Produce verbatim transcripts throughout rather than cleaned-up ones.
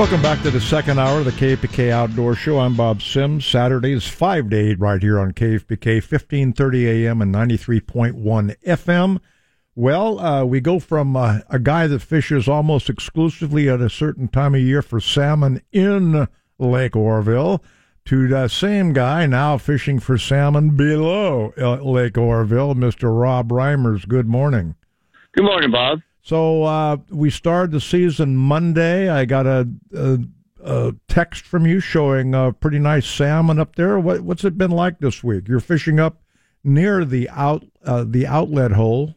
Welcome back to the second hour of the K F B K Outdoor Show. I'm Bob Sims. Saturdays five to eight right here on K F B K, fifteen thirty A M and ninety-three point one F M. Well, uh, we go from uh, a guy that fishes almost exclusively at a certain time of year for salmon in Lake Oroville to the same guy now fishing for salmon below Lake Oroville, Mister Rob Reimers. Good morning. Good morning, Bob. So uh, we started the season Monday. I got a, a, a text from you showing a pretty nice salmon up there. What, what's it been like this week? You're fishing up near the out uh, the outlet hole.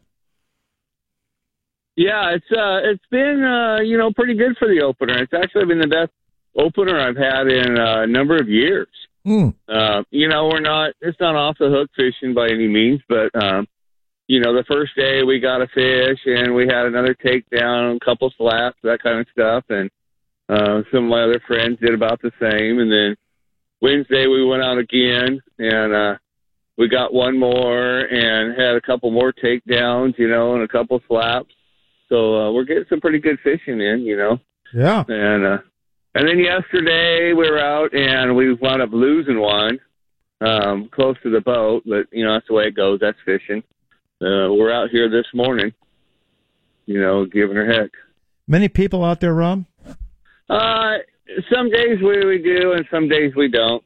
Yeah, it's uh, it's been uh, you know pretty good for the opener. It's actually been the best opener I've had in a number of years. Mm. Uh, you know, we're not it's not off the hook fishing by any means, but um, you know, the first day we got a fish and we had another takedown, a couple slaps, that kind of stuff, and uh, some of my other friends did about the same. And then Wednesday we went out again and uh, we got one more and had a couple more takedowns, you know, and a couple slaps. So uh, we're getting some pretty good fishing in, you know. Yeah. And uh, and then yesterday we were out and we wound up losing one um, close to the boat, but you know that's the way it goes. That's fishing. Uh, we're out here this morning, you know, giving her heck. Many people out there, Rob? Uh, some days we, we do, and some days we don't.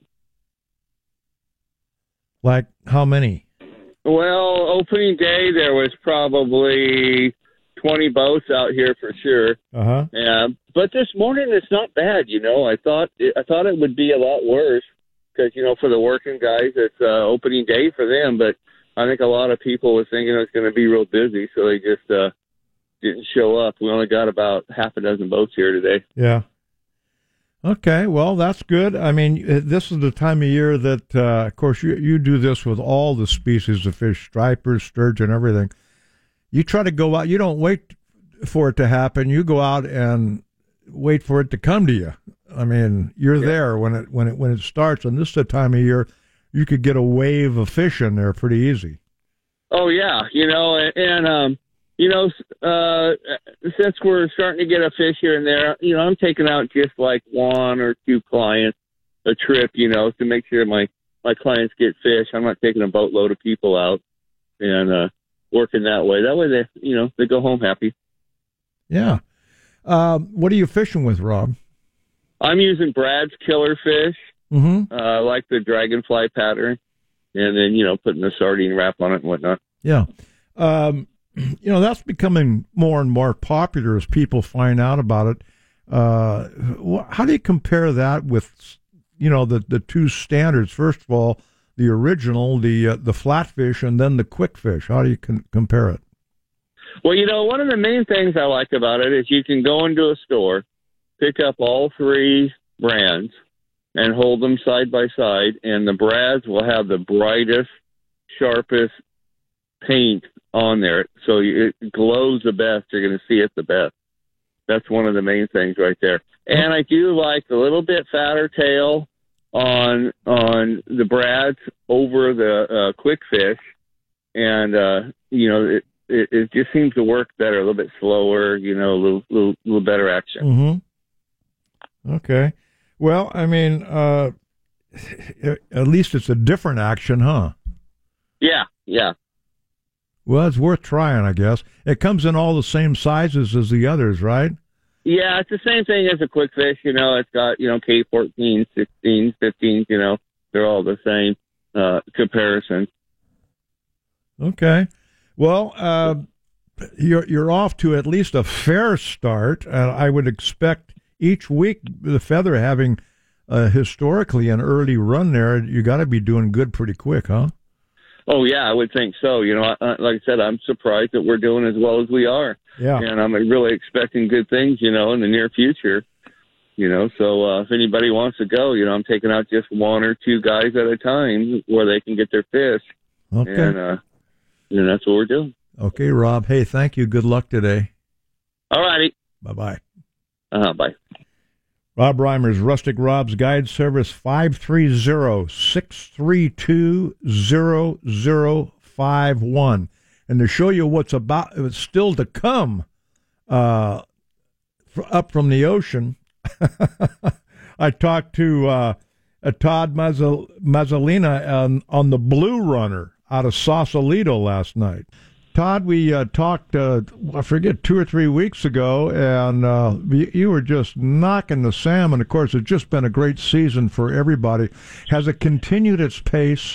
Like how many? Well, opening day there was probably twenty boats out here for sure. Uh huh. Yeah, but this morning it's not bad. You know, I thought it, I thought it would be a lot worse because you know for the working guys it's uh, opening day for them. But I think a lot of people were thinking it was going to be real busy, so they just uh, didn't show up. We only got about half a dozen boats here today. Yeah. Okay, well, that's good. I mean, this is the time of year that, uh, of course, you you do this with all the species of fish, stripers, sturgeon, everything. You try to go out. You don't wait for it to happen. You go out and wait for it to come to you. I mean, you're yeah. there when it when it when it starts. And this is the time of year you could get a wave of fish in there pretty easy. Oh yeah, you know, and, and um, you know, uh, since we're starting to get a fish here and there, you know, I'm taking out just like one or two clients a trip, you know, to make sure my my clients get fish. I'm not taking a boatload of people out and uh, working that way. That way they, you know, they go home happy. Yeah. Uh, what are you fishing with, Rob? I'm using Brad's killer fish. Mm-hmm. Uh, like the dragonfly pattern, and then, you know, putting the sardine wrap on it and whatnot. Yeah. Um, you know, that's becoming more and more popular as people find out about it. Uh, how do you compare that with, you know, the, the two standards? First of all, the original, the uh, the flatfish, and then the quick fish. How do you con- compare it? Well, you know, one of the main things I like about it is you can go into a store, pick up all three brands, and hold them side by side, and the Brads will have the brightest, sharpest paint on there, so it glows the best. You're going to see it the best. That's one of the main things right there. And I do like the little bit fatter tail on on the Brads over the uh, quick fish, and uh, you know it, it it just seems to work better, a little bit slower, you know, a little little, little better action. Mm-hmm. Okay. Well, I mean, uh, at least it's a different action, huh? Yeah, yeah. Well, it's worth trying, I guess. It comes in all the same sizes as the others, right? Yeah, it's the same thing as a quick fish. You know, it's got, you know, K fourteen, sixteen, fifteen, you know, they're all the same uh, comparison. Okay. Well, uh, you're, you're off to at least a fair start. Uh, I would expect each week, the Feather having uh, historically an early run there, you got to be doing good pretty quick, huh? Oh, yeah, I would think so. You know, I, like I said, I'm surprised that we're doing as well as we are. Yeah. And I'm really expecting good things, you know, in the near future. You know, so uh, if anybody wants to go, you know, I'm taking out just one or two guys at a time where they can get their fish. Okay. And, uh, you know, that's what we're doing. Okay, Rob. Hey, thank you. Good luck today. All righty. Bye-bye. Uh-huh, bye. Rob Reimers, Rustic Rob's Guide Service, five three zero, six three two, zero zero five one. And to show you what's about, what's still to come uh, up from the ocean, I talked to uh, uh, Todd Mazza- Mazzolina on, on the Blue Runner out of Sausalito last night. Todd, we uh, talked, uh, I forget, two or three weeks ago, and uh, you, you were just knocking the salmon. Of course, it's just been a great season for everybody. Has it continued its pace?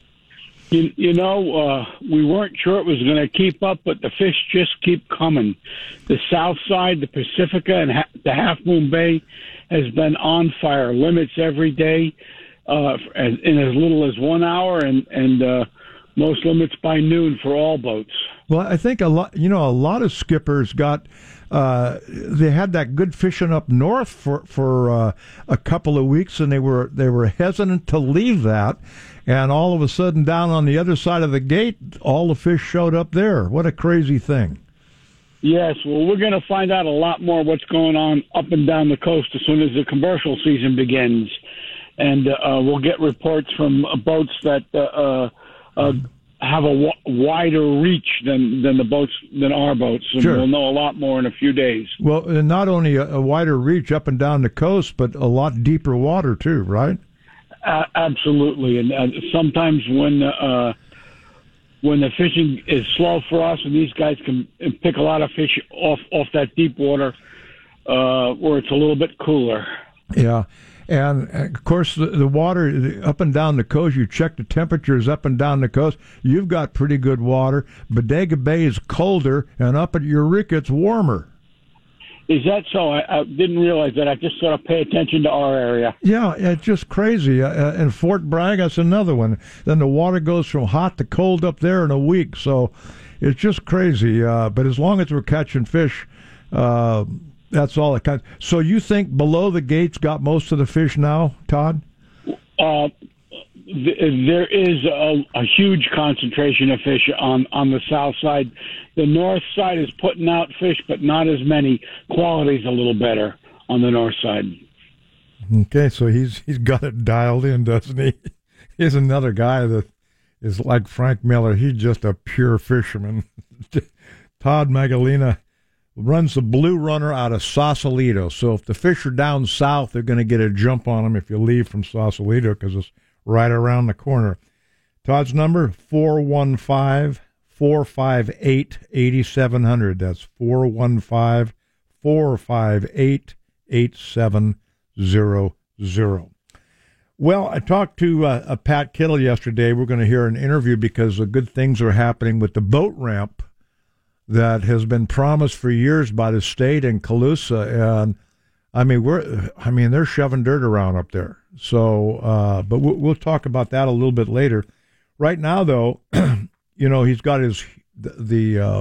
You, you know, uh, we weren't sure it was going to keep up, but the fish just keep coming. The south side, the Pacifica, and ha- the Half Moon Bay has been on fire. Limits every day uh, in as little as one hour, and, and uh, most limits by noon for all boats. Well, I think a lot, you know, a lot of skippers got, uh, they had that good fishing up north for for uh, a couple of weeks, and they were they were hesitant to leave that, and all of a sudden, down on the other side of the gate, all the fish showed up there. What a crazy thing! Yes, well, we're going to find out a lot more what's going on up and down the coast as soon as the commercial season begins, and uh, we'll get reports from boats that. Uh, uh, uh, have a w- wider reach than, than the boats than our boats, and sure. We'll know a lot more in a few days. Well, and not only a, a wider reach up and down the coast, but a lot deeper water too, right? Uh, absolutely, and uh, sometimes when uh, when the fishing is slow for us, and these guys can pick a lot of fish off off that deep water, uh, where it's a little bit cooler. Yeah. And, of course, the, the water up and down the coast, you check the temperatures up and down the coast, you've got pretty good water. Bodega Bay is colder, and up at Eureka it's warmer. Is that so? I, I didn't realize that. I just sort of pay attention to our area. Yeah, it's just crazy. Uh, and Fort Bragg, that's another one. Then the water goes from hot to cold up there in a week. So it's just crazy. Uh, but as long as we're catching fish, uh, that's all it counts. So you think below the gates got most of the fish now, Todd? Uh, th- there is a, a huge concentration of fish on, on the south side. The north side is putting out fish, but not as many. Quality's a little better on the north side. Okay, so he's he's got it dialed in, doesn't he? He's another guy that is like Frank Miller. He's just a pure fisherman. Todd Mazzolina runs the Blue Runner out of Sausalito. So if the fish are down south, they're going to get a jump on them if you leave from Sausalito because it's right around the corner. Todd's number, four one five, four five eight, eight seven zero zero. That's four one five, four five eight, eight seven zero zero. Well, I talked to uh, uh, Pat Kittle yesterday. We're going to hear an interview because the good things are happening with the boat ramp that has been promised for years by the state in Calusa, and I mean we're I mean they're shoving dirt around up there. So, uh, but we'll, we'll talk about that a little bit later. Right now, though, you know he's got his the, the uh,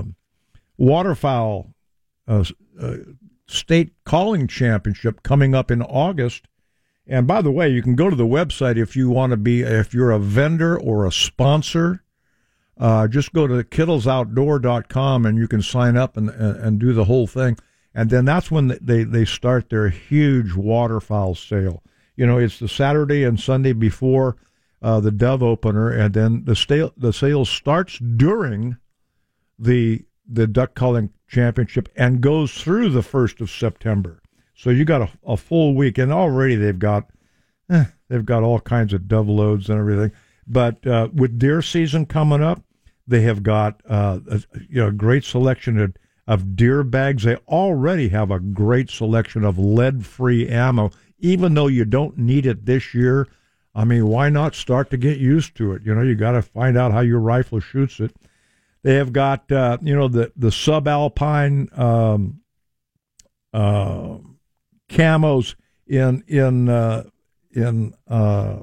waterfowl uh, uh, state calling championship coming up in August. And by the way, you can go to the website if you want to be if you're a vendor or a sponsor. Uh, just go to kittles outdoor dot com and you can sign up and, and, and do the whole thing. And then that's when they, they start their huge waterfowl sale. You know, it's the Saturday and Sunday before uh, the dove opener, and then the sale, the sale starts during the the duck calling championship and goes through the first of September. So you got a, a full week, and already they've got eh, they've got all kinds of dove loads and everything. But uh, with deer season coming up, they have got uh, a, you know, a great selection of, of deer bags. They already have a great selection of lead-free ammo, even though you don't need it this year. I mean, why not start to get used to it? You know, you got to find out how your rifle shoots it. They have got, uh, you know, the, the subalpine um, uh, camos in, in, uh, in, uh,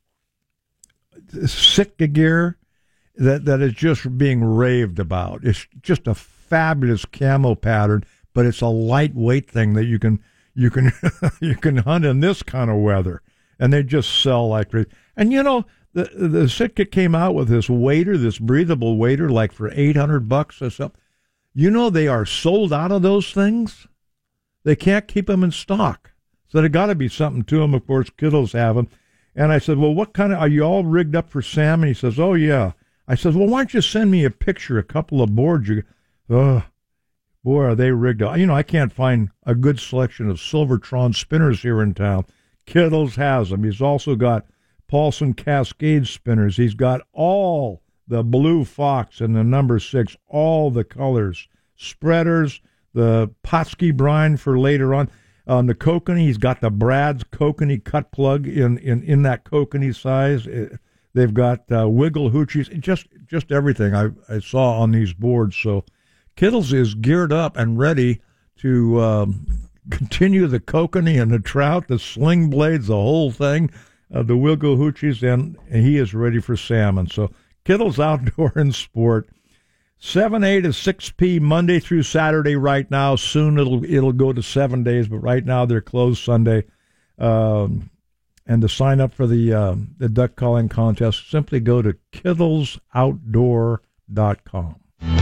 Sitka gear that, that is just being raved about. It's just a fabulous camo pattern, but it's a lightweight thing that you can you can you can hunt in this kind of weather, and they just sell like crazy. And you know, the the Sitka came out with this wader, this breathable wader, like for eight hundred bucks or something. You know, they are sold out of those things. They can't keep them in stock, so there got to be something to them. Of course, Kittles have them. And I said, well, what kind of, are you all rigged up for salmon? He says, oh, yeah. I said, well, why don't you send me a picture, a couple of boards? You, oh, Boy, are they rigged up. You know, I can't find a good selection of Silvertron spinners here in town. Kittles has them. He's also got Paulson Cascade spinners. He's got all the Blue Fox and the number six, all the colors. Spreaders, the Potski brine for later on. On the kokanee, he's got the Brad's kokanee cut plug in, in, in that kokanee size. It, they've got uh, wiggle hoochies, just just everything I, I saw on these boards. So Kittles is geared up and ready to um, continue the kokanee and the trout, the sling blades, the whole thing, uh, the wiggle hoochies, and, and he is ready for salmon. So Kittles Outdoor and Sport. seven A to six P Monday through Saturday right now. Soon it'll it'll go to seven days, but right now they're closed Sunday. Um, and to sign up for the uh, the duck calling contest, simply go to kittles outdoor dot com.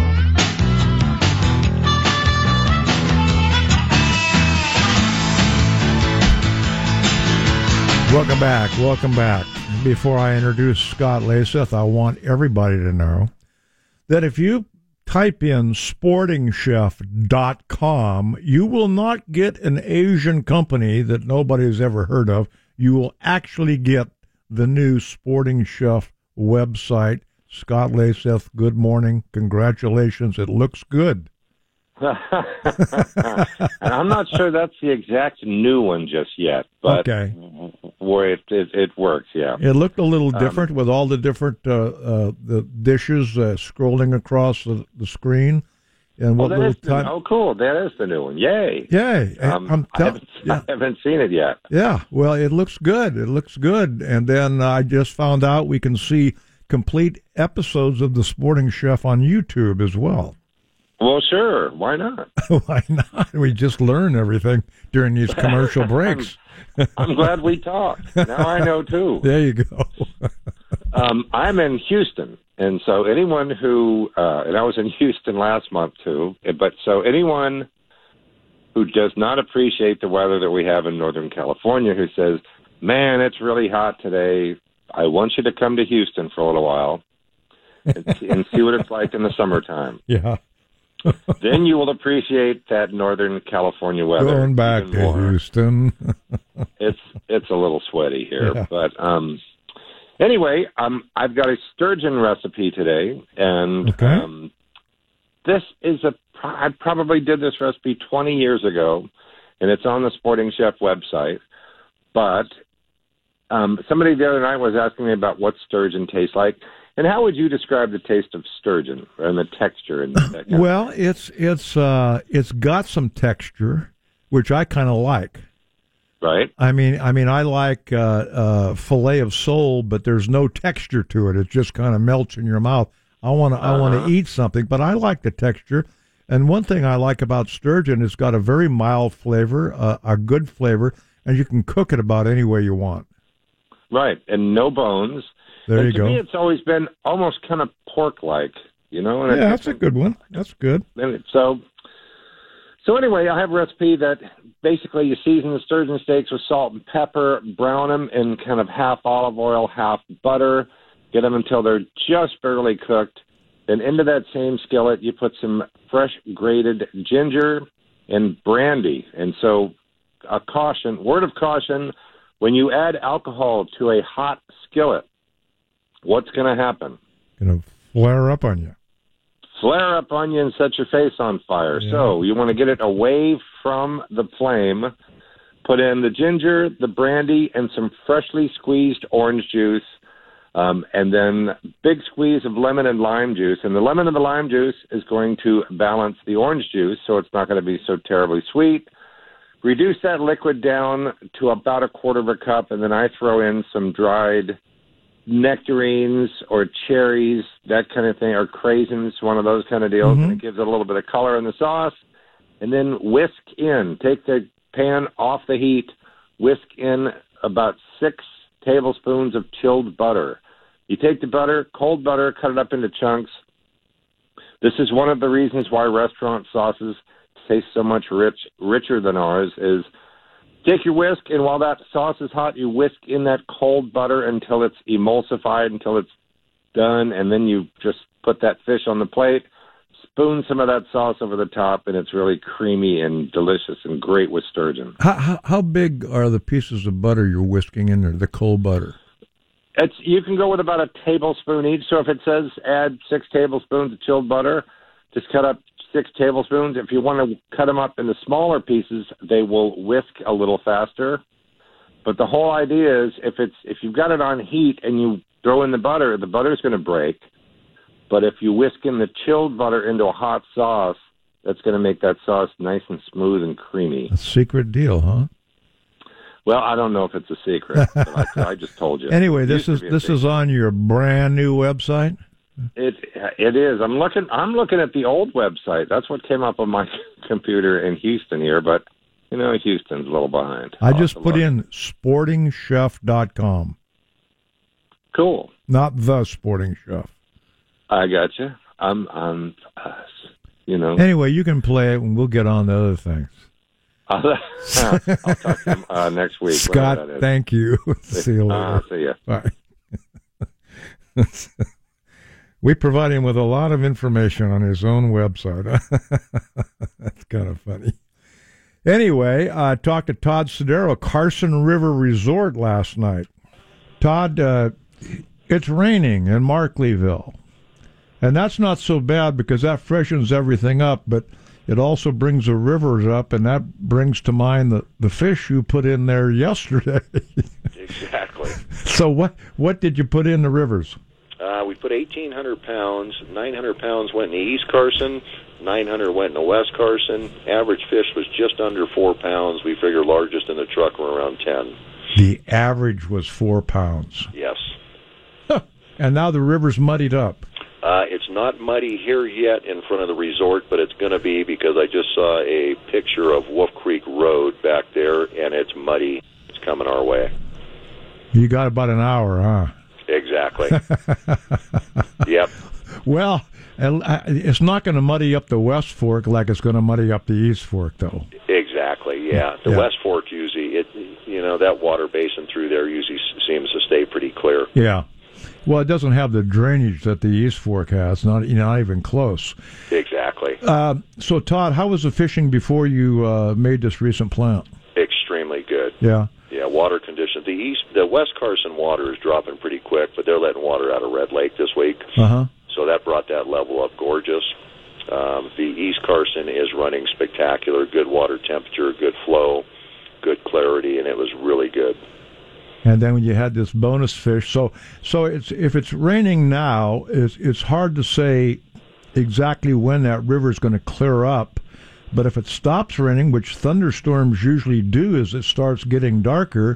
Welcome back. Welcome back. Before I introduce Scott Laseth, I want everybody to know that if you type in sporting chef dot com, you will not get an Asian company that nobody has ever heard of. You will actually get the new Sporting Chef website. Scott Laseth, good morning. Congratulations. It looks good. I'm not sure that's the exact new one just yet, but okay. where it, it it works, yeah. It looked a little different um, with all the different uh, uh, the dishes uh, scrolling across the, the screen. And what oh, that little is the, time? oh, cool! That is the new one. Yay! Yay! Um, I'm I, tell- haven't, yeah. I haven't seen it yet. Yeah, well, it looks good. It looks good. And then I just found out we can see complete episodes of The Sporting Chef on YouTube as well. Well, sure. Why not? Why not? We just learn everything during these commercial breaks. I'm, I'm glad we talked. Now I know, too. There you go. um, I'm in Houston, and so anyone who, uh, and I was in Houston last month, too, but so anyone who does not appreciate the weather that we have in Northern California, who says, man, it's really hot today, I want you to come to Houston for a little while and, and see what it's like in the summertime. Yeah. Then you will appreciate that Northern California weather. Going back to more. Houston. it's it's a little sweaty here, Yeah. but um, anyway, um, I've got a sturgeon recipe today, and Okay. um, this is a. I probably did this recipe twenty years ago, and it's on the Sporting Chef website. But um, somebody the other night was asking me about what sturgeon tastes like. And how would you describe the taste of sturgeon and the texture? And that kind Well, it's it's uh, it's got some texture, which I kind of like. Right. I mean, I mean, I like uh, uh, fillet of sole, but there's no texture to it. It just kind of melts in your mouth. I want to, uh-huh. I want to eat something, but I like the texture. And one thing I like about sturgeon, it's got a very mild flavor, uh, a good flavor, and you can cook it about any way you want. Right, and no bones. There and you to go. me, it's always been almost kind of pork-like, you know. And Yeah, that's a good one. That's good. And it, so, so anyway, I have a recipe that basically you season the sturgeon steaks with salt and pepper, brown them in kind of half olive oil, half butter, get them until they're just barely cooked. Then into that same skillet, you put some fresh grated ginger and brandy. And so, a caution, word of caution, when you add alcohol to a hot skillet, what's going to happen? Going to flare up on you. Flare up on you and set your face on fire. Yeah. So you want to get it away from the flame. Put in the ginger, the brandy, and some freshly squeezed orange juice. Um, and then big squeeze of lemon and lime juice. And the lemon and the lime juice is going to balance the orange juice, so it's not going to be so terribly sweet. Reduce that liquid down to about a quarter of a cup, and then I throw in some dried nectarines or cherries, that kind of thing, or craisins, one of those kind of deals, Mm-hmm. and it gives it a little bit of color in the sauce. And then whisk in, take the pan off the heat, whisk in about six tablespoons of chilled butter. You take the butter, cold butter, cut it up into chunks. This is one of the reasons why restaurant sauces taste so much rich, richer than ours, is take your whisk, and while that sauce is hot, you whisk in that cold butter until it's emulsified, until it's done, and then you just put that fish on the plate, spoon some of that sauce over the top, and it's really creamy and delicious and great with sturgeon. How, how, how big are the pieces of butter you're whisking in there, the cold butter? It's you can go with about a tablespoon each. So if it says add six tablespoons of chilled butter, just cut up six tablespoons. If you want to cut them up into smaller pieces, they will whisk a little faster. But the whole idea is if it's if you've got it on heat and you throw in the butter, the butter's going to break. But if you whisk in the chilled butter into a hot sauce, that's going to make that sauce nice and smooth and creamy. A secret deal, huh? Well, I don't know if it's a secret. I, I just told you. Anyway, this is this secret. is on your brand new website. It it is. I'm looking. I'm looking at the old website. That's what came up on my computer in Houston here. But you know, Houston's a little behind. I just put in sporting chef dot com. Cool. Not the Sporting Chef. I got you. I'm. I'm. Uh, you know. Anyway, you can play it, and we'll get on to other things. I'll talk to him uh, next week. Scott, thank you. See you later. Uh, see ya. Bye. We provide him with a lot of information on his own website. That's kind of funny. Anyway, I talked to Todd Sodero, Carson River Resort last night. Todd, uh, it's raining in Markleeville. And that's not so bad because that freshens everything up, but it also brings the rivers up, and that brings to mind the, the fish you put in there yesterday. Exactly. So what what did you put in the rivers? Uh, we put eighteen hundred pounds. nine hundred pounds went in the East Carson. nine hundred went in the West Carson. Average fish was just under four pounds. We figure largest in the truck were around ten. The average was four pounds. Yes. Huh. And now the river's muddied up. Uh, it's not muddy here yet in front of the resort, but it's going to be because I just saw a picture of Wolf Creek Road back there, and it's muddy. It's coming our way. You got about an hour, huh? Exactly. Yep. Well, it's not going to muddy up the West Fork like it's going to muddy up the East Fork, though. Exactly, yeah. The yeah. West Fork usually, it, you know, that water basin through there usually seems to stay pretty clear. Yeah. Well, it doesn't have the drainage that the East Fork has, not, you know, not even close. Exactly. Uh, so, Todd, how was the fishing before you uh, made this recent plant? Extremely good. Yeah. Yeah, water conditions. The East, the West Carson water is dropping pretty quick, but they're letting water out of Red Lake this week. Uh-huh. So that brought that level up gorgeous. Um, the East Carson is running spectacular, good water temperature, good flow, good clarity, and it was really good. And then when you had this bonus fish, so so it's if it's raining now, it's it's hard to say exactly when that river is going to clear up. But if it stops raining, which thunderstorms usually do as it starts getting darker,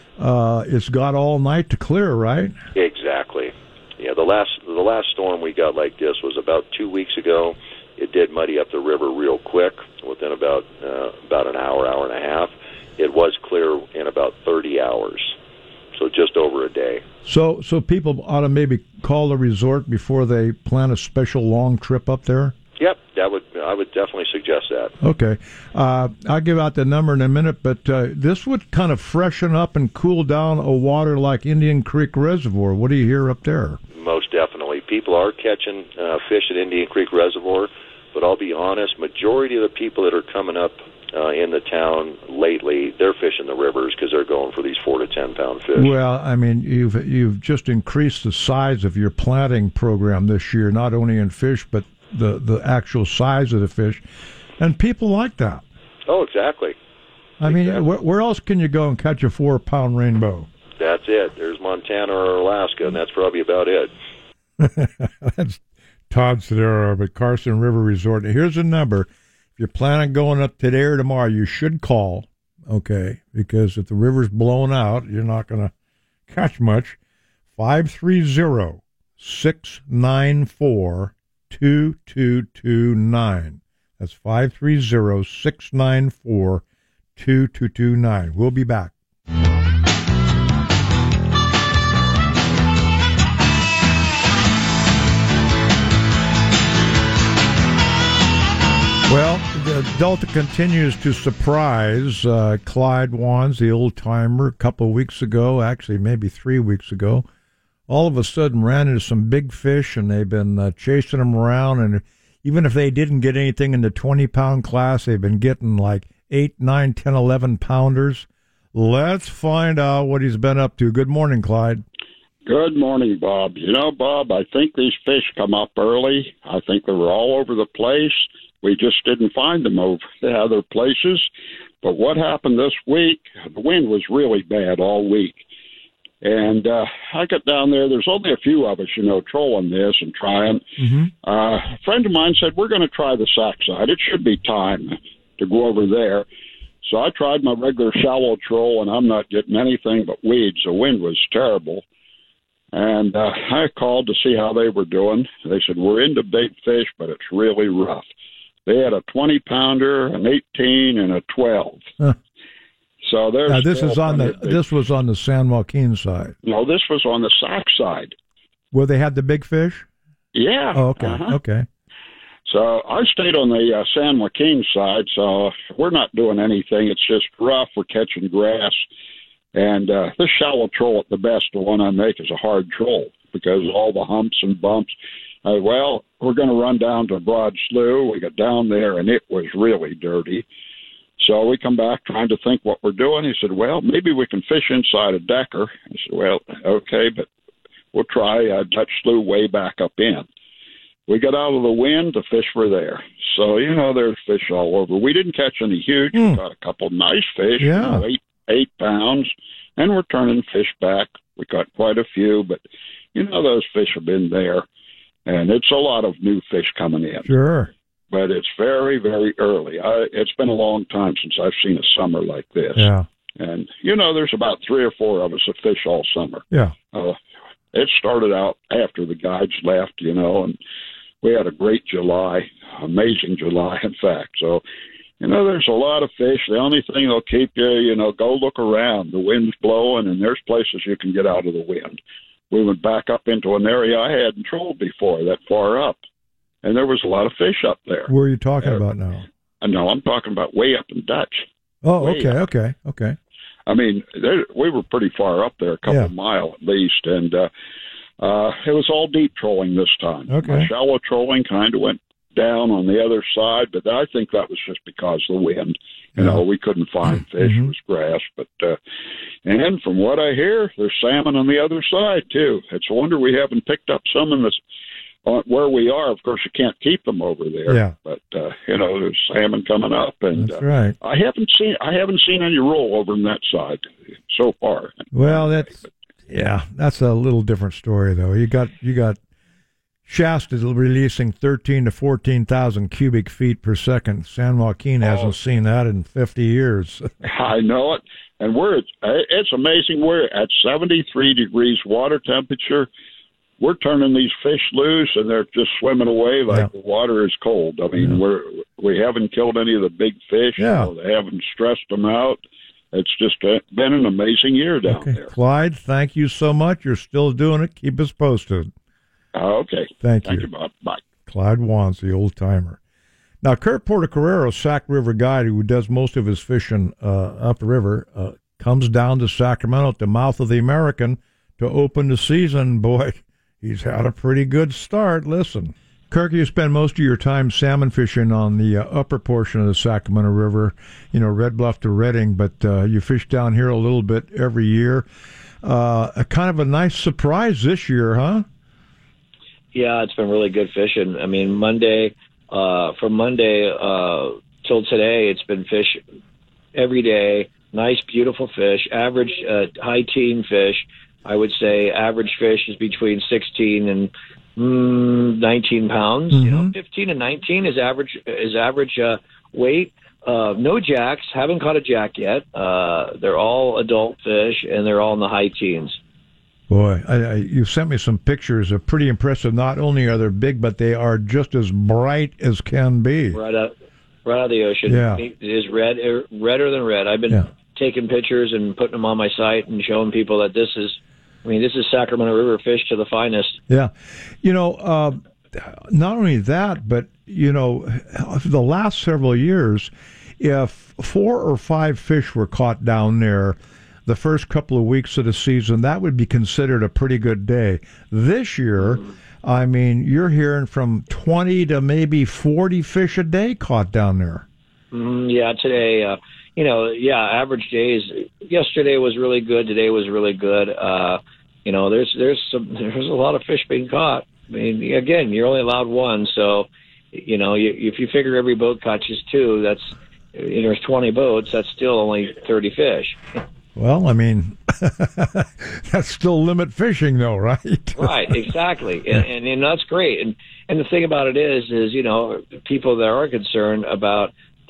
uh, it's got all night to clear, right? Exactly. Yeah, the last the last storm we got like this was about two weeks ago. It did muddy up the river real quick within about uh, about an hour, hour and a half. It was clear in about thirty hours. So just over a day. So so people ought to maybe call the resort before they plan a special long trip up there? Yep, that would I would definitely suggest that. Okay. Uh, I'll give out the number in a minute, but uh, this would kind of freshen up and cool down a water like Indian Creek Reservoir. What do you hear up there? Most definitely. People are catching uh, fish at Indian Creek Reservoir, but I'll be honest, majority of the people that are coming up Uh, in the town lately, they're fishing the rivers because they're going for these four to ten pound fish. Well, I mean, you've you've just increased the size of your planting program this year, not only in fish but the the actual size of the fish, and people like that. Oh, exactly. I exactly. mean, where, where else can you go and catch a four pound rainbow? That's it. There's Montana or Alaska, and that's probably about it. That's Todd Sodero at Carson River Resort. Here's a number. If you're planning on going up today or tomorrow, you should call, okay, because if the river's blown out, you're not going to catch much. five three zero, six nine four, two two two nine. That's five three zero, six nine four, two two two nine. We'll be back. Well, the Delta continues to surprise. Uh, Clyde Wands, the old-timer, a couple of weeks ago, actually maybe three weeks ago, all of a sudden ran into some big fish, and they've been uh, chasing them around. And even if they didn't get anything in the twenty-pound class, they've been getting like eight, nine, ten, eleven pounders. Let's find out what he's been up to. Good morning, Clyde. Good morning, Bob. You know, Bob, I think these fish come up early. I think they were all over the place. We just didn't find them over the other places. But what happened this week, the wind was really bad all week. And uh, I got down there. There's only a few of us, you know, trolling this and trying. Mm-hmm. Uh, a friend of mine said, we're going to try the sack side. It should be time to go over there. So I tried my regular shallow troll, and I'm not getting anything but weeds. The wind was terrible. And uh, I called to see how they were doing. They said, we're into big fish, but it's really rough. They had a twenty-pounder, an eighteen, and a twelve. Huh. So there's now, this is on the big. This was on the San Joaquin side. No, this was on the sack side. Where they had the big fish? Yeah. Oh, okay, uh-huh. okay. So I stayed on the uh, San Joaquin side, so we're not doing anything. It's just rough. We're catching grass. And uh, this shallow troll at the best, the one I make, is a hard troll because of all the humps and bumps. Uh, well, we're going to run down to Broad Slough. We got down there, and it was really dirty. So we come back trying to think what we're doing. He said, well, maybe we can fish inside a decker. I said, well, okay, but we'll try uh, Dutch Slough way back up in. We got out of the wind, the fish were there. So, you know, there's fish all over. We didn't catch any huge. Mm. We got a couple nice fish, yeah. you know, eight, eight pounds, and we're turning fish back. We caught quite a few, but, you know, those fish have been there, and it's a lot of new fish coming in. Sure. But it's very, very early. I, it's been a long time since I've seen a summer like this. Yeah. And, you know, there's about three or four of us that fish all summer. Yeah. Uh, it started out after the guides left, you know, and we had a great July, amazing July, in fact. So, you know, there's a lot of fish. The only thing that'll keep you, you know, go look around. The wind's blowing, and there's places you can get out of the wind. We went back up into an area I hadn't trolled before, that far up, and there was a lot of fish up there. Where are you talking uh, about now? No, I'm talking about way up in Dutch. Oh, way okay, up. okay, okay. I mean, there, we were pretty far up there, a couple yeah. of mile at least, and uh, uh, it was all deep trolling this time. Okay. My shallow trolling kind of went down on the other side, but I think that was just because of the wind. You yeah. know, we couldn't find fish; mm-hmm. it was grass. But uh, and from what I hear, there's salmon on the other side too. It's a wonder we haven't picked up some in this. Uh, where we are, of course, you can't keep them over there. Yeah. But uh, you know, there's salmon coming up, and that's uh, right. I haven't seen I haven't seen any roll over on that side so far. Well, that's yeah, that's a little different story, though. You got you got Shasta releasing thirteen to fourteen thousand cubic feet per second. San Joaquin hasn't oh. seen that in fifty years. I know it, and we're it's amazing. We're at seventy-three degrees water temperature. We're turning these fish loose, and they're just swimming away like yeah. the water is cold. I mean, yeah. we're we haven't killed any of the big fish. Yeah. You know, they haven't stressed them out. It's just been an amazing year down okay. there. Clyde, thank you so much. You're still doing it. Keep us posted. Uh, okay. Thank, thank you. you, Bob. Bye. Clyde Wands, the old timer. Now, Kurt Portocarrero, Sac River guide, who does most of his fishing uh, upriver, uh, comes down to Sacramento at the mouth of the American to open the season. Boy, he's had a pretty good start. Listen, Kirk, you spend most of your time salmon fishing on the uh, upper portion of the Sacramento River, you know, Red Bluff to Redding, but uh, you fish down here a little bit every year. Uh, a kind of a nice surprise this year, huh? Yeah, it's been really good fishing. I mean, Monday, uh, from Monday uh, till today, it's been fish every day. Nice, beautiful fish. Average uh, high teen fish. I would say average fish is between sixteen and mm, nineteen pounds. Mm-hmm. You know, fifteen and nineteen is average is average uh, weight. Uh, no jacks. Haven't caught a jack yet. Uh, they're all adult fish, and they're all in the high teens. Boy, I, I, you sent me some pictures. They're pretty impressive. Not only are they big, but they are just as bright as can be. Right out, right out of the ocean. Yeah. It is red, redder than red. I've been yeah. taking pictures and putting them on my site and showing people that this is, I mean, this is Sacramento River fish to the finest. Yeah. You know, uh, not only that, but, you know, the last several years, if four or five fish were caught down there the first couple of weeks of the season, that would be considered a pretty good day. This year, I mean, you're hearing from twenty to maybe forty fish a day caught down there. Mm, yeah, today, uh, you know, yeah, average days. Yesterday was really good. Today was really good. Uh, you know, there's there's some there's a lot of fish being caught. I mean, again, you're only allowed one, so you know, you, if you figure every boat catches two, that's you know, there's twenty boats. That's still only thirty fish. Well, I mean, that's still limit fishing, though, right? Right, exactly, and, and and that's great. And and the thing about it is, is you know, people that are concerned about uh,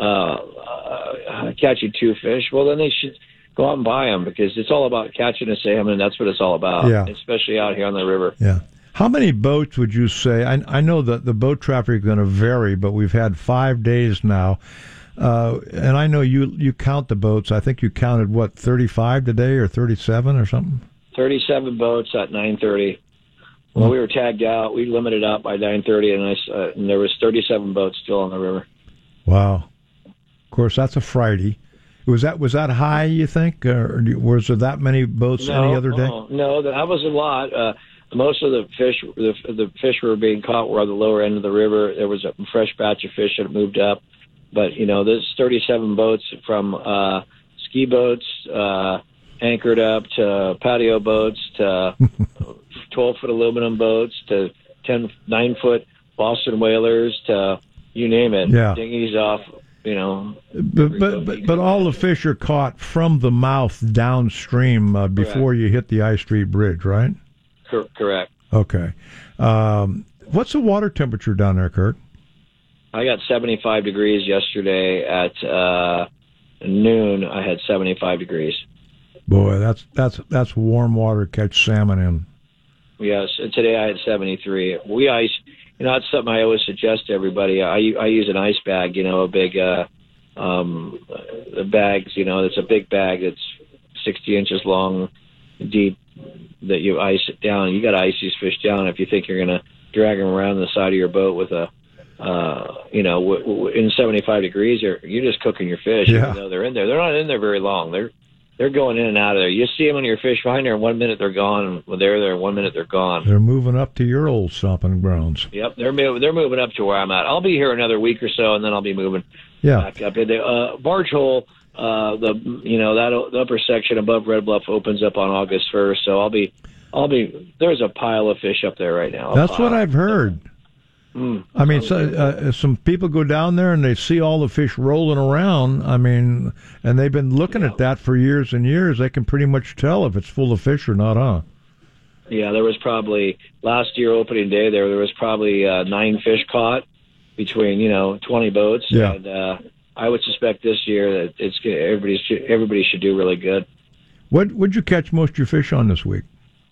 uh, catching two fish, well, then they should go out and buy them, because it's all about catching a salmon, and that's what it's all about. Yeah. Especially out here on the river. Yeah. How many boats would you say? I, I know that the boat traffic is going to vary, but we've had five days now. Uh, and I know you you count the boats. I think you counted, what, thirty-five today or thirty-seven or something? thirty-seven boats at nine thirty. When we were tagged out, we limited up by nine thirty, and, I, uh, and there was thirty-seven boats still on the river. Wow. Of course, that's a Friday. Was that was that high, you think? Or was there that many boats no, any other day? No, no, that was a lot. Uh, most of the fish the, the fish were being caught were on the lower end of the river. There was a fresh batch of fish that moved up. But, you know, there's thirty-seven boats from uh, ski boats, uh, anchored up, to patio boats, to twelve-foot aluminum boats, to ten, nine-foot Boston whalers, to you name it. Yeah. Dinghies off, you know. But but, but, but all the fish are caught from the mouth downstream uh, before Correct. You hit the I Street Bridge, right? Cor- correct. Okay. Um, what's the water temperature down there, Kurt? I got seventy-five degrees yesterday at uh, noon. I had seventy-five degrees. Boy, that's that's that's warm water to catch salmon in. Yes, and today I had seventy-three. We ice. You know, that's something I always suggest to everybody. I I use an ice bag. You know, a big uh, um, bags. You know, it's a big bag that's sixty inches long, deep. That you ice it down. You got to ice these fish down if you think you're going to drag them around the side of your boat with a. Uh, you know, w- w- in seventy-five degrees, you're you're just cooking your fish. Yeah. Even though they're in there, they're not in there very long. They're they're going in and out of there. You see them on your fish finder, and one minute they're gone, and when they're there, one minute they're gone. They're moving up to your old stomping grounds. Yep, they're moving. They're moving up to where I'm at. I'll be here another week or so, and then I'll be moving yeah. back up. The uh, barge hole, uh, the you know that the upper section above Red Bluff opens up on August first, so I'll be I'll be. There's a pile of fish up there right now. That's what I've heard. Mm, I mean, so, uh, some people go down there and they see all the fish rolling around. I mean, and they've been looking yeah. at that for years and years. They can pretty much tell if it's full of fish or not, huh? Yeah, there was probably last year opening day there. There was probably uh, nine fish caught between you know twenty boats. Yeah. And uh, I would suspect this year that it's everybody should, everybody should do really good. What would you catch most of your fish on this week?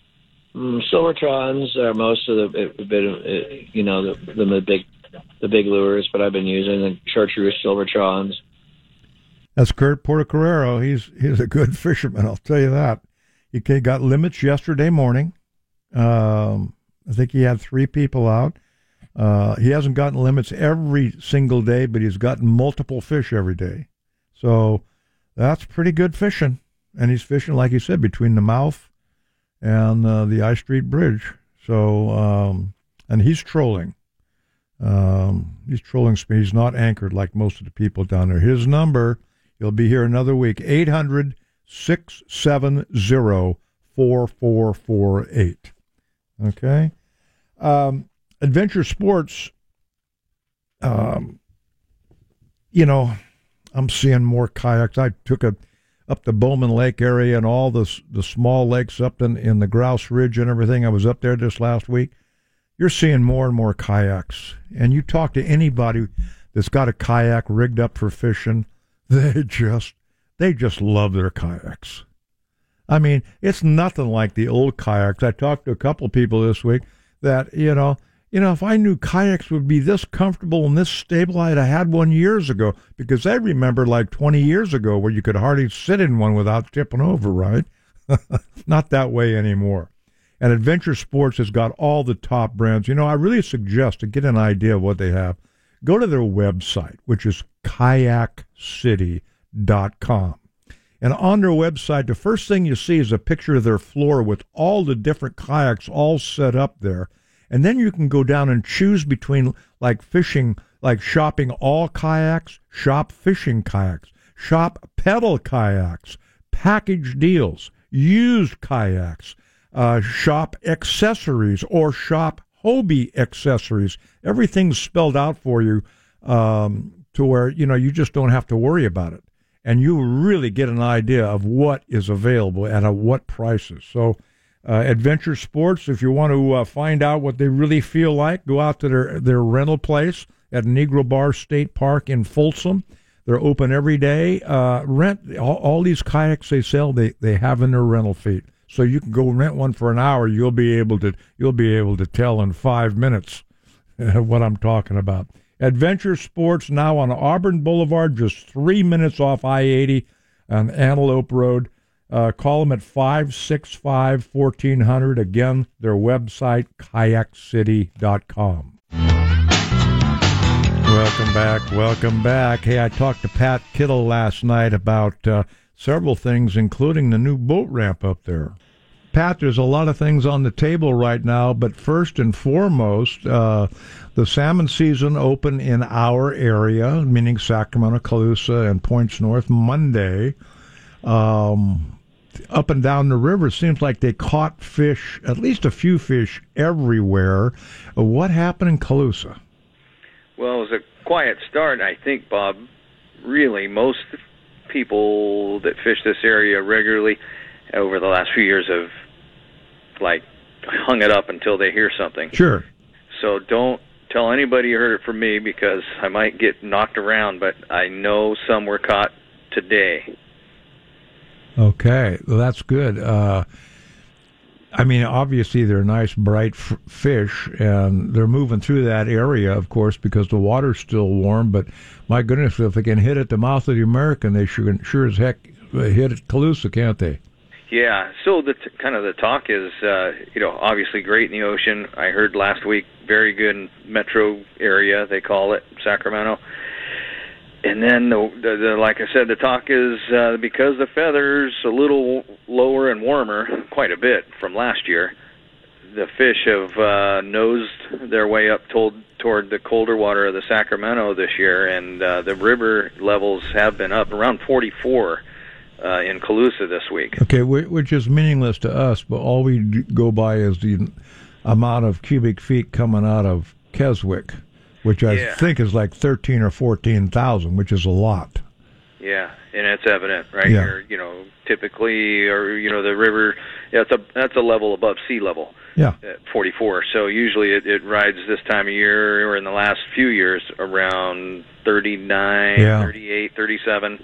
Mm, Silvertrons are most of the bit, you know, the, the big, the big lures. But I've been using the chartreuse Silvertrons. That's Kurt Portocarrero. He's he's a good fisherman, I'll tell you that. He got limits yesterday morning. Um, I think he had three people out. Uh, he hasn't gotten limits every single day, but he's gotten multiple fish every day. So that's pretty good fishing. And he's fishing, like you said, between the mouth and uh, the I Street Bridge. So, um, and he's trolling. Um, he's trolling. He's not anchored like most of the people down there. His number, he'll be here another week, eight hundred, six seven zero, four four four eight. Okay? Um, Adventure Sports, um, you know, I'm seeing more kayaks. I took a up the Bowman Lake area and all the the small lakes up in, in the Grouse Ridge and everything. I was up there this last week. You're seeing more and more kayaks. And you talk to anybody that's got a kayak rigged up for fishing, they just they just love their kayaks. I mean, it's nothing like the old kayaks. I talked to a couple people this week that, you know, You know, if I knew kayaks would be this comfortable and this stable, I'd have had one years ago, because I remember like twenty years ago where you could hardly sit in one without tipping over, right? Not that way anymore. And Adventure Sports has got all the top brands. You know, I really suggest, to get an idea of what they have, go to their website, which is kayak city dot com. And on their website, the first thing you see is a picture of their floor with all the different kayaks all set up there. And then you can go down and choose between, like, fishing, like shopping all kayaks, shop fishing kayaks, shop pedal kayaks, package deals, used kayaks, uh, shop accessories, or shop Hobie accessories. Everything's spelled out for you um, to where, you know, you just don't have to worry about it. And you really get an idea of what is available and at what prices. So uh, Adventure Sports, if you want to uh, find out what they really feel like, go out to their, their rental place at Negro Bar State Park in Folsom. They're open every day. Uh, rent all, all these kayaks they sell, they, they have in their rental fee. So you can go rent one for an hour. You'll be able to you'll be able to tell in five minutes what I'm talking about. Adventure Sports now on Auburn Boulevard, just three minutes off I eighty on Antelope Road. Uh, call them at five six five, fourteen hundred. Again, their website, kayak city dot com. Welcome back. Welcome back. Hey, I talked to Pat Kittle last night about uh, several things, including the new boat ramp up there. Pat, there's a lot of things on the table right now, but first and foremost, uh, the salmon season open in our area, meaning Sacramento, Colusa, and Points North, Monday. Um, up and down the river, seems like they caught fish, at least a few fish, everywhere. Uh, what happened in Colusa? Well, it was a quiet start, I think, Bob. Really, most people that fish this area regularly over the last few years have, like, hung it up until they hear something. Sure. So don't tell anybody you heard it from me, because I might get knocked around, but I know some were caught today. Okay, well, that's good. Uh, I mean, obviously they're nice, bright f- fish, and they're moving through that area, of course, because the water's still warm. But my goodness, if they can hit at the mouth of the American, they sure, sure as heck hit at Colusa, can't they? Yeah. So the t- kind of the talk is, uh, you know, obviously great in the ocean. I heard last week very good in metro area, they call it, Sacramento. And then, the, the, the, like I said, the talk is uh, because the feather's a little lower and warmer, quite a bit from last year, the fish have uh, nosed their way up told, toward the colder water of the Sacramento this year, and uh, the river levels have been up around forty-four uh, in Colusa this week. Okay, which is meaningless to us, but all we go by is the amount of cubic feet coming out of Keswick, which I yeah. think is like thirteen or fourteen thousand, which is a lot. Yeah, and it's evident, right? Yeah. Here, you know, typically, or you know, the river, yeah, it's a that's a level above sea level. Yeah. At forty-four. So usually it, it rides this time of year, or in the last few years, around thirty-nine, yeah. thirty-eight, thirty-seven.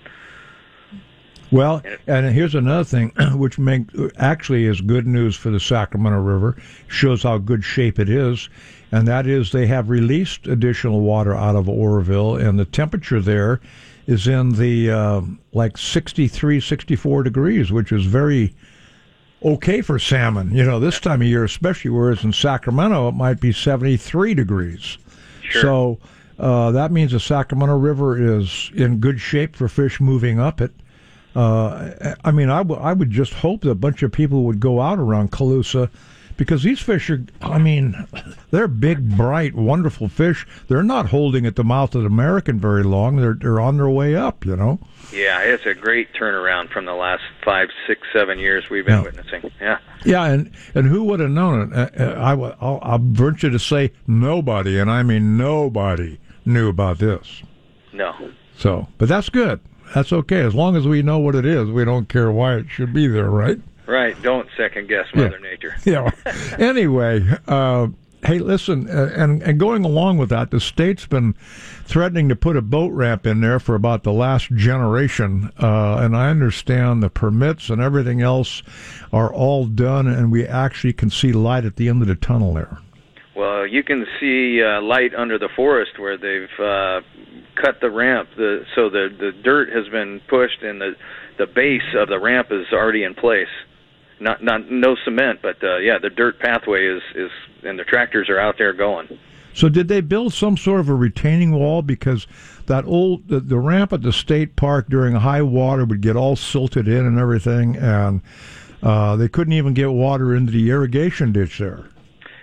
Well, and here's another thing, which make, actually is good news for the Sacramento River, shows how good shape it is, and that is they have released additional water out of Oroville, and the temperature there is in the uh, like sixty-three, sixty-four degrees, which is very okay for salmon. You know, this time of year, especially, whereas in Sacramento it might be seventy-three degrees. Sure. So uh, that means the Sacramento River is in good shape for fish moving up it. Uh, I mean, I, w- I would just hope that a bunch of people would go out around Colusa, because these fish are, I mean, they're big, bright, wonderful fish. They're not holding at the mouth of the American very long. They're they're on their way up, you know. Yeah, it's a great turnaround from the last five, six, seven years we've been yeah. witnessing. Yeah. Yeah, and, and who would have known it? Uh, I, I'll, I'll venture to say nobody, and I mean nobody, knew about this. No. So, but that's good. That's okay. As long as we know what it is, we don't care why it should be there, right? Right. Don't second guess Mother yeah. Nature. Yeah. Anyway, uh, hey, listen, uh, and, and going along with that, the state's been threatening to put a boat ramp in there for about the last generation, uh, and I understand the permits and everything else are all done, and we actually can see light at the end of the tunnel there. Well, you can see uh, light under the forest where they've uh, cut the ramp, the, so the the dirt has been pushed, and the the base of the ramp is already in place. Not not no cement, but uh, yeah, the dirt pathway is is, and the tractors are out there going. So did they build some sort of a retaining wall, because that old the, the ramp at the state park during high water would get all silted in and everything, and uh, they couldn't even get water into the irrigation ditch there?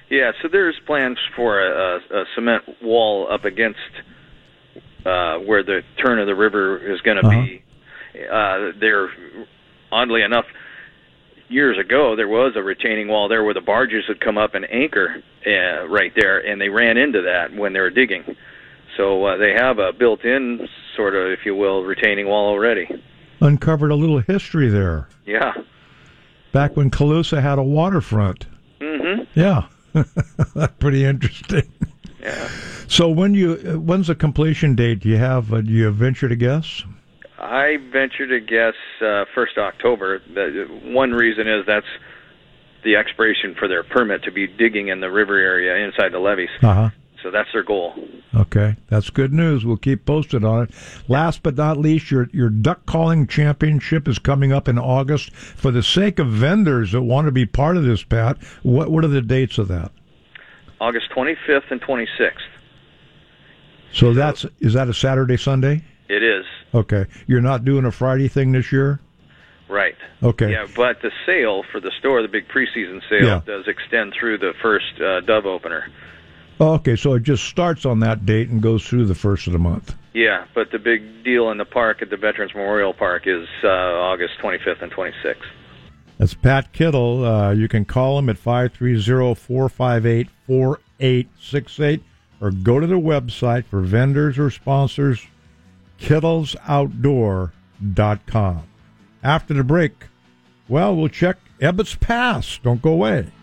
Yeah, so there's plans for a, a cement wall up against uh, where the turn of the river is going to uh-huh. be. Uh, there, oddly enough, years ago there was a retaining wall there where the barges would come up and anchor uh, right there, and they ran into that when they were digging. So uh, they have a built-in sort of, if you will, retaining wall already. Uncovered a little history there. Yeah. Back when Colusa had a waterfront. Mm-hmm. Yeah. Pretty interesting. Yeah. So when you when's the completion date? Do you have? Uh, do you venture to guess? I venture to guess uh, first October. The, one reason is that's the expiration for their permit to be digging in the river area inside the levees. Uh-huh. So that's their goal. Okay, that's good news. We'll keep posted on it. Last but not least, your your duck calling championship is coming up in August. For the sake of vendors that want to be part of this, Pat, what what are the dates of that? August twenty-fifth and twenty-sixth. So that's is that a Saturday, Sunday? It is. Okay, you're not doing a Friday thing this year? Right. Okay. Yeah, but the sale for the store, the big preseason sale, yeah. does extend through the first uh, Dove opener. Oh, okay, so it just starts on that date and goes through the first of the month. Yeah, but the big deal in the park at the Veterans Memorial Park is uh, August twenty-fifth and twenty-sixth. That's Pat Kittle. Uh, you can call him at five three zero, four five eight, four eight six eight or go to the website for vendors or sponsors, kittles outdoor dot com. After the break, well, we'll check Ebbets Pass. Don't go away.